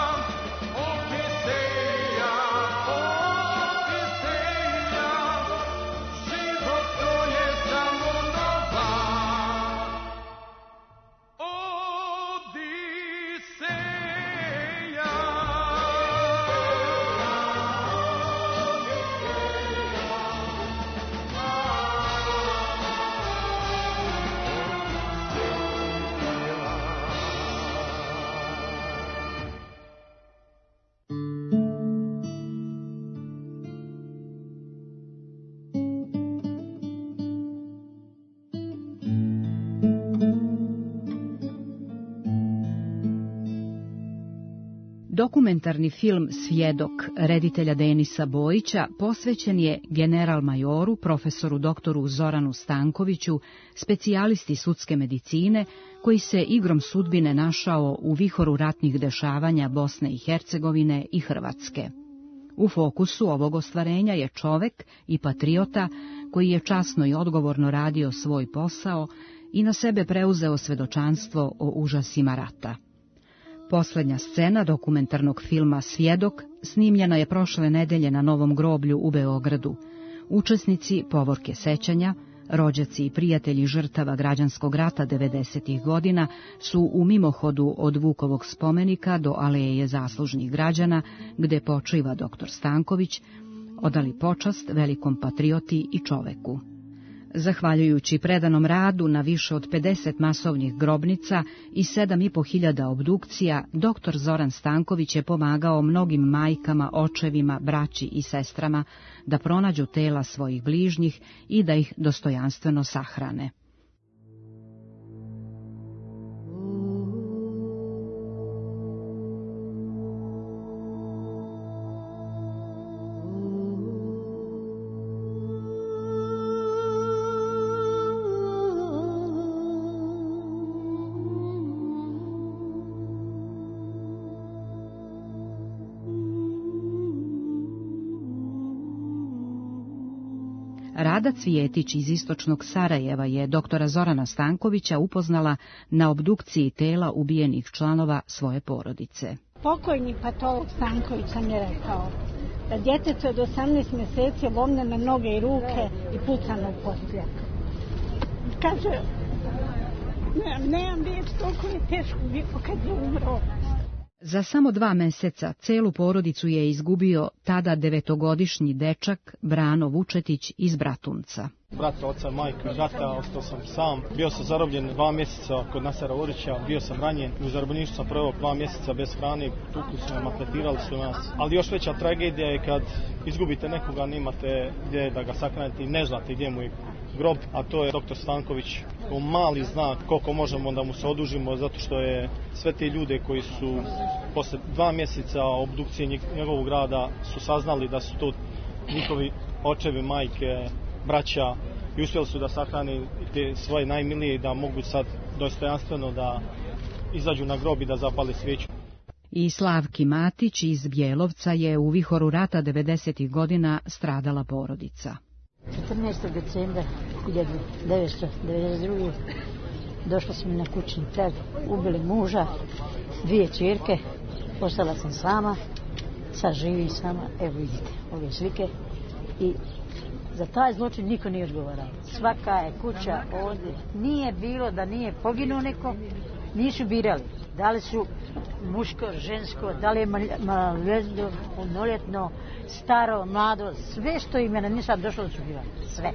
Odiseja, Odiseja, život to je samo nova Dokumentarni film Svjedok reditelja Denisa Bojića posvećen je general majoru, profesoru doktoru Zoranu Stankoviću, specijalisti sudske medicine, koji se igrom sudbine našao u vihoru ratnih dešavanja Bosne i Hercegovine i Hrvatske. U fokusu ovog ostvarenja je čovek i patriota koji je časno i odgovorno radio svoj posao i na sebe preuzeo svedočanstvo o užasima rata. Poslednja scena dokumentarnog filma Svjedok snimljena je prošle nedelje na Novom groblju u Beogradu. Učesnici Povorke sećanja, rođaci i prijatelji žrtava građanskog rata devedesetih godina su u mimohodu od Vukovog spomenika do Aleje zaslužnih građana, gde počiva doktor Stanković, odali počast velikom patrioti i čoveku. Zahvaljujući predanom radu na više od pedeset masovnih grobnica i sedam i po hiljada obdukcija, doktor Zoran Stanković je pomagao mnogim majkama, očevima, braći i sestrama da pronađu tela svojih bližnjih i da ih dostojanstveno sahrane. Rada Cvjetić iz istočnog Sarajeva je doktora Zorana Stankovića upoznala na obdukciji tela ubijenih članova svoje porodice. Pokojni patolog Stanković sam je rekao da djeteto od osamnaest mjeseci je lomljeno na noge i ruke i pucano u postrjak. Kaže, nemam, nemam riječ, toliko je teško bilo kad je umro. Za samo dva meseca celu porodicu je izgubio tada devetogodišnji dečak Brano Vučetić iz Bratunca. Brata, oca, majka, brata, ostao sam sam. Bio sam zarobljen dva mjeseca kod Nasera Orića, bio sam ranjen. U zarobljeništvu sam proveo dva mjeseca bez hrane, tukli su me, maltretirali su nas. Ali još veća tragedija je kad izgubite nekoga, nemate gdje da ga sahranite i ne znate gdje mu je grob, a to je doktor Stanković. To mali znak koliko možemo da mu se odužimo, zato što je sve te ljude koji su posle dva mjeseca obdukcije njegovog rada su saznali da su to njihovi očevi, majke, braća i uspjeli su da sahrane te svoje najmilije i da mogu sad dostojanstveno da izađu na grob i da zapale svijeću. I Slavki Matić iz Bjelovca je u vihoru rata devedesetih godina stradala porodica. četrnaestog decembra hiljadu devetsto devedeset druge. došla sam na kućni trag, ubili muža, dvije ćerke, ostala sam sama, sad živim sama, evo vidite ove slike i za taj zločin niko nije odgovarao. Svaka je kuća ovdje, nije bilo da nije poginuo neko, nisu birali. Da li su muško, žensko, da li je maloljetno, punoljetno, staro, mlado, sve što im je na nisam došlo da su birali, sve.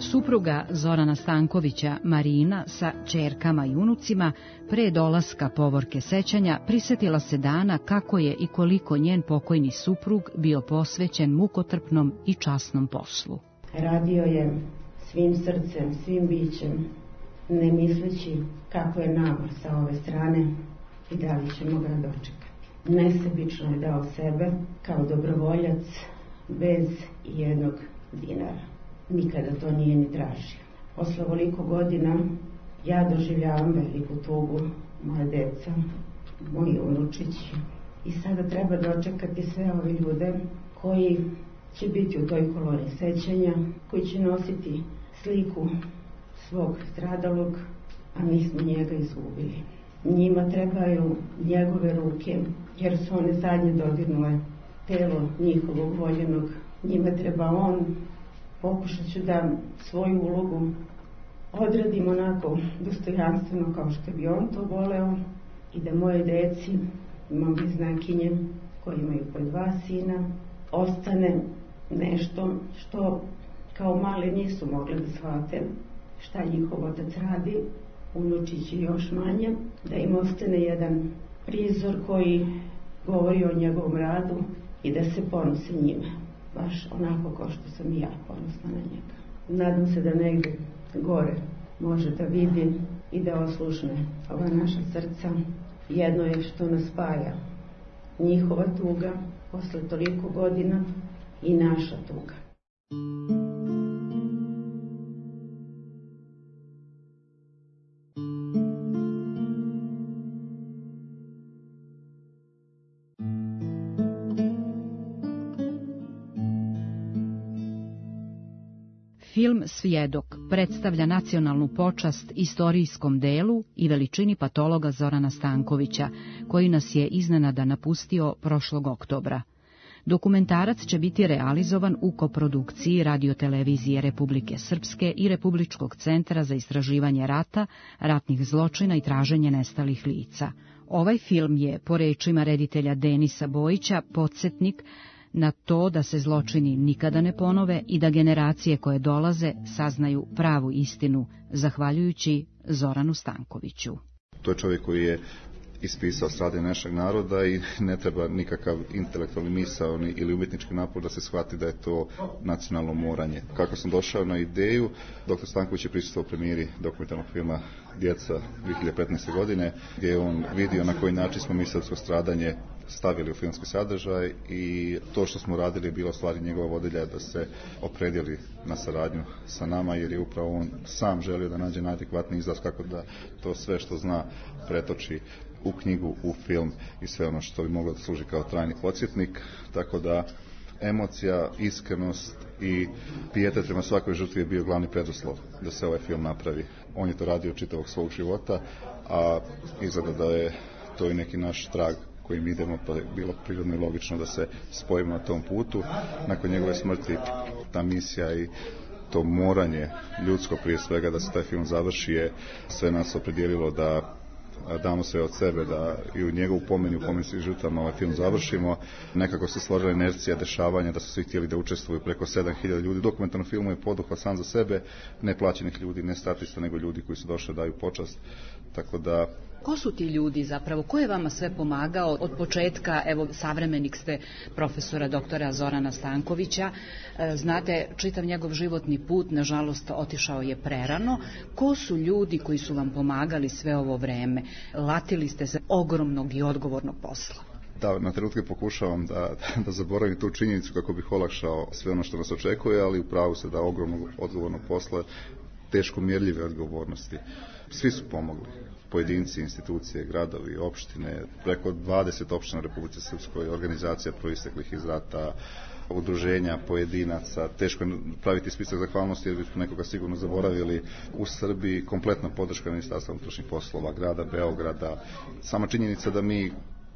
Supruga Zorana Stankovića, Marina, sa ćerkama i unucima, pre dolaska povorke sećanja, prisetila se dana kako je i koliko njen pokojni suprug bio posvećen mukotrpnom i časnom poslu. Radio je svim srcem, svim bićem, ne misleći kako je nama sa ove strane i da li ćemo ga dočekati. Nesebično je dao sebe kao dobrovoljac bez jednog dinara. Nikada to nije ni tražio. Posle ovoliko godina ja doživljavam veliku tugu, moja deca, moji unučići. I sada treba dočekati sve ove ljude koji će biti u toj koloni sećanja, koji će nositi sliku svog stradalog, a mi smo njega izgubili. Njima trebaju njegove ruke, jer su one zadnje dodirnule telo njihovog voljenog. Njima treba on. Pokušat ću da svoju ulogu odradim onako dostojanstveno kao što bi on to voleo i da moje deci, imam bliznakinje koji imaju po dva sina, ostane nešto što kao male nisu mogli da shvate šta njihov otac radi, unučići još manje, da im ostane jedan prizor koji govori o njegovom radu i da se ponose njime. Baš onako kao što sam i ja ponosna na njega. Nadam se da negde gore može da vidi i da oslušne ova naša srca. Jedno je što nas spaja, njihova tuga posle toliko godina i naša tuga. Film Svjedok predstavlja nacionalnu počast istorijskom delu i veličini patologa Zorana Stankovića, koji nas je iznenada napustio prošlog oktobra. Dokumentarac će biti realizovan u koprodukciji Radiotelevizije Republike Srpske i Republičkog centra za istraživanje rata, ratnih zločina i traženje nestalih lica. Ovaj film je, po rečima reditelja Denisa Bojića, podsjetnik na to da se zločini nikada ne ponove i da generacije koje dolaze saznaju pravu istinu, zahvaljujući Zoranu Stankoviću. To je čovjek koji je ispisao stradanje našeg naroda i ne treba nikakav intelektualni misao ili umjetnički napor da se shvati da je to nacionalno moranje. Kako sam došao na ideju, doktor Stanković je prisustvovao premijeri dokumentarnog filma Djeca dvije hiljade petnaeste. godine, gdje je on vidio na koji način smo mi srpsko stradanje stavili u filmski sadržaj i to što smo radili je bila stvari njegova vodilja da se opredijeli na saradnju sa nama, jer je upravo on sam želio da nađe najadekvatniji izraz kako da to sve što zna pretoči u knjigu, u film i sve ono što bi moglo da služi kao trajni podsjetnik, tako da emocija, iskrenost i pijetet prema svakoj žrtvi je bio glavni preduslov da se ovaj film napravi. On je to radio čitavog svog života, a izgleda da je to i neki naš trag kojim idemo, pa je bilo prirodno i logično da se spojimo na tom putu. Nakon njegove smrti ta misija i to moranje ljudsko prije svega da se taj film završi je sve nas opredijelilo da damo sve od sebe, da i u njegovu pomeni, u pomeni svih žrtvama ovaj film završimo. Nekako se složila inercija dešavanja da su svi htjeli da učestvuju, preko sedam hiljada ljudi. Dokumentarno filmu je poduhvat sam za sebe, ne plaćenih ljudi, ne statista, nego ljudi koji su došli da daju počast. Tako da... Ko su ti ljudi zapravo? Ko je vama sve pomagao od početka? Evo, savremenik ste profesora doktora Zorana Stankovića. Znate, čitav njegov životni put, nažalost, otišao je prerano. Ko su ljudi koji su vam pomagali sve ovo vreme? Latili ste se ogromnog i odgovornog posla. Da, na trenutke pokušavam da, da zaboravim tu činjenicu kako bih olakšao sve ono što nas očekuje, ali upravo se da ogromnog odgovornog posla, teško mjerljive odgovornosti. Svi su pomogli. Pojedinci, institucije, gradovi, opštine, preko dvadeset opština u Republici Srpskoj, organizacija proisteklih iz rata, udruženja, pojedinaca. Teško je praviti spisak zahvalnosti jer bismo nekoga sigurno zaboravili. U Srbiji kompletna podrška Ministarstva unutrašnjih poslova, grada Beograda. Sama činjenica da mi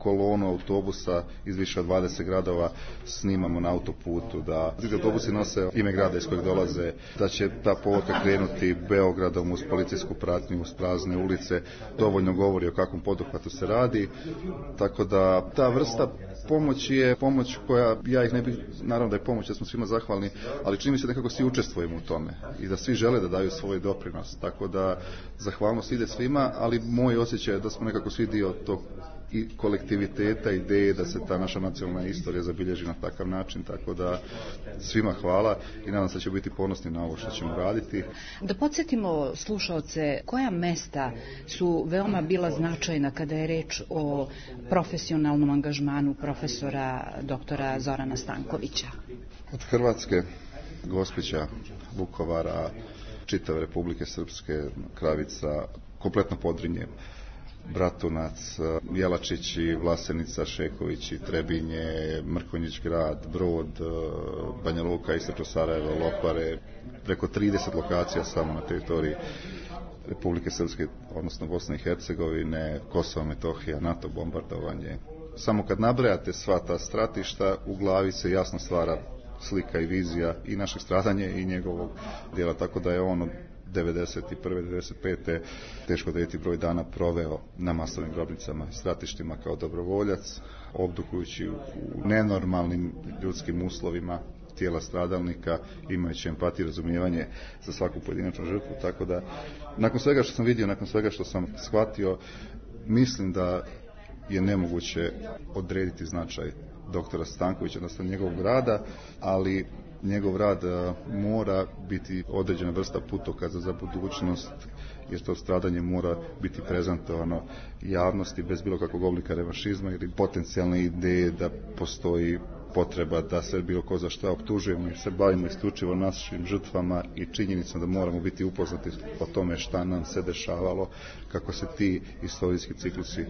kolonu autobusa iz više od dvadeset gradova snimamo na autoputu, da ti autobusi nose ime grada iz kojeg dolaze, da će ta povorka krenuti Beogradom uz policijsku pratnju, uz prazne ulice, dovoljno govori o kakvom poduhvatu se radi, tako da ta vrsta pomoći je pomoć koja, ja ih ne bih, naravno da je pomoć, da smo svima zahvalni, ali čini mi se nekako svi učestvujemo u tome i da svi žele da daju svoj doprinos, tako da zahvalnost ide svima, ali moj osjećaj je da smo nekako svi dio tog i kolektiviteta, ideje da se ta naša nacionalna istorija zabilježi na takav način, tako da svima hvala i nadam se da će biti ponosni na ovo što ćemo raditi. Da podsjetimo slušaoce, koja mesta su veoma bila značajna kada je reč o profesionalnom angažmanu profesora doktora Zorana Stankovića? Od Hrvatske, Gospića, Vukovara, čitave Republike Srpske, Kravica, kompletno Podrinje, Bratunac, Jelačići, Vlasenica, Šekovići, Trebinje, Mrkonjić grad, Brod, Banja Luka, Istočno Sarajevo, Lopare, preko trideset lokacija samo na teritoriji Republike Srpske, odnosno Bosne i Hercegovine, Kosova, Metohija, NATO bombardovanje. Samo kad nabrajate sva ta stratišta, u glavi se jasno stvara slika i vizija i našeg stradanja i njegovog dijela, tako da je on devedeset prve devedeset pete teško da je ti broj dana proveo na masovnim grobnicama i stratištima kao dobrovoljac, obdukujući u nenormalnim ljudskim uslovima tijela stradalnika, imajući empatiju i razumijevanje za svaku pojedinačnu žrtvu, tako da nakon svega što sam vidio, nakon svega što sam shvatio, mislim da je nemoguće odrediti značaj doktora Stankovića, odnosno njegovog rada, ali njegov rad mora biti određena vrsta putokaza za budućnost, jer to stradanje mora biti prezentovano javnosti bez bilo kakvog oblika revanšizma ili potencijalne ideje da postoji potreba da se bilo ko za šta optužujemo i se bavimo isključivo našim žrtvama i činjenicom da moramo biti upoznati o tome šta nam se dešavalo, kako se ti istorijski ciklusi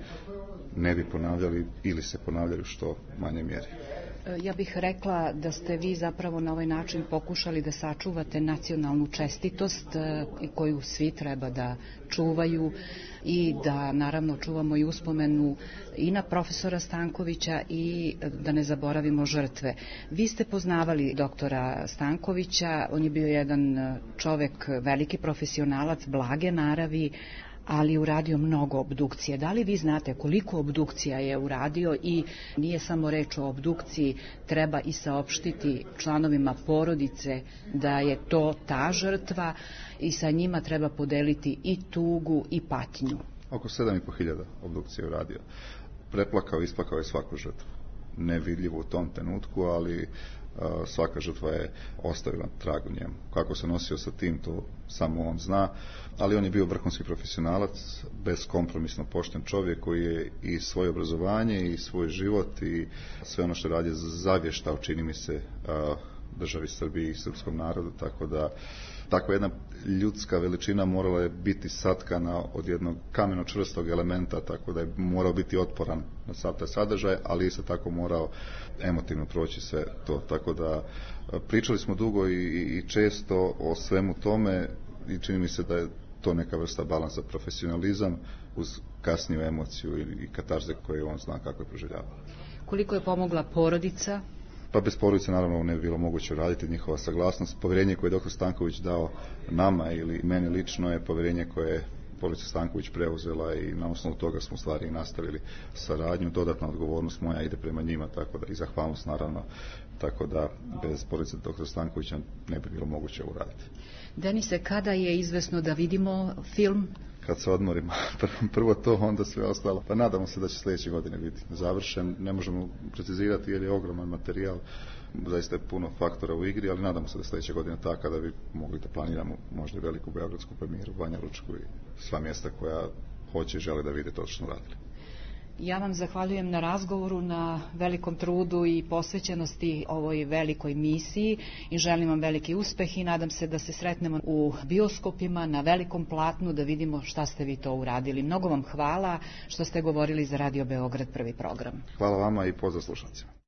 ne bi ponavljali ili se ponavljaju što manje mjeri. Ja bih rekla da ste vi zapravo na ovaj način pokušali da sačuvate nacionalnu čestitost koju svi treba da čuvaju i da naravno čuvamo i uspomenu i na profesora Stankovića i da ne zaboravimo žrtve. Vi ste poznavali doktora Stankovića, on je bio jedan čovek, veliki profesionalac, blage naravi, ali uradio mnogo obdukcije. Da li vi znate koliko obdukcija je uradio i nije samo reč o obdukciji, treba i saopštiti članovima porodice da je to ta žrtva i sa njima treba podeliti i tugu i patnju. Oko sedam i po hiljada obdukcija je uradio. Preplakao i isplakao je svaku žrtvu. Nevidljivo u tom trenutku, ali Uh, svaka žrtva je ostavila trag u njemu. Kako se nosio sa tim, to samo on zna, ali on je bio vrhunski profesionalac, beskompromisno pošten čovjek koji je i svoje obrazovanje i svoj život i sve ono što radi zavještao, čini mi se, uh, državi Srbiji i srpskom narodu, tako da takva jedna ljudska veličina morala je biti satkana od jednog kameno čvrstog elementa, tako da je morao biti otporan na sav taj sadržaj, ali isto tako morao emotivno proći sve to. Tako da pričali smo dugo i, i često o svemu tome i čini mi se da je to neka vrsta balansa, profesionalizam uz kasniju emociju i, i katarze koje on zna kako je proživljavao. Koliko je pomogla porodica? Pa bez porodice naravno ne bi bilo moguće raditi, njihova saglasnost. Povjerenje koje je doktor Stanković dao nama ili meni lično je povjerenje koje je porodica Stanković preuzela i na osnovu toga smo u stvari i nastavili saradnju. Dodatna odgovornost moja ide prema njima, tako da i zahvalnost naravno, tako da bez porodice doktora Stankovića ne bi bilo moguće uraditi. Denise, kada je izvesno da vidimo film? Kad se odmorimo. Prvo to, onda sve ostalo. Pa nadamo se da će sljedeće godine biti završen. Ne možemo precizirati jer je ogroman materijal. Zaista je puno faktora u igri, ali nadamo se da sljedeće godine ta kada bi mogli da planiramo možda i veliku beogradsku premijeru, Banja Lučku i sva mjesta koja hoće i žele da vide to što smo radili. Ja vam zahvaljujem na razgovoru, na velikom trudu i posvećenosti ovoj velikoj misiji i želim vam veliki uspeh i nadam se da se sretnemo u bioskopima na velikom platnu da vidimo šta ste vi to uradili. Mnogo vam hvala što ste govorili za Radio Beograd prvi program. Hvala vama i pozdrav slušalcima.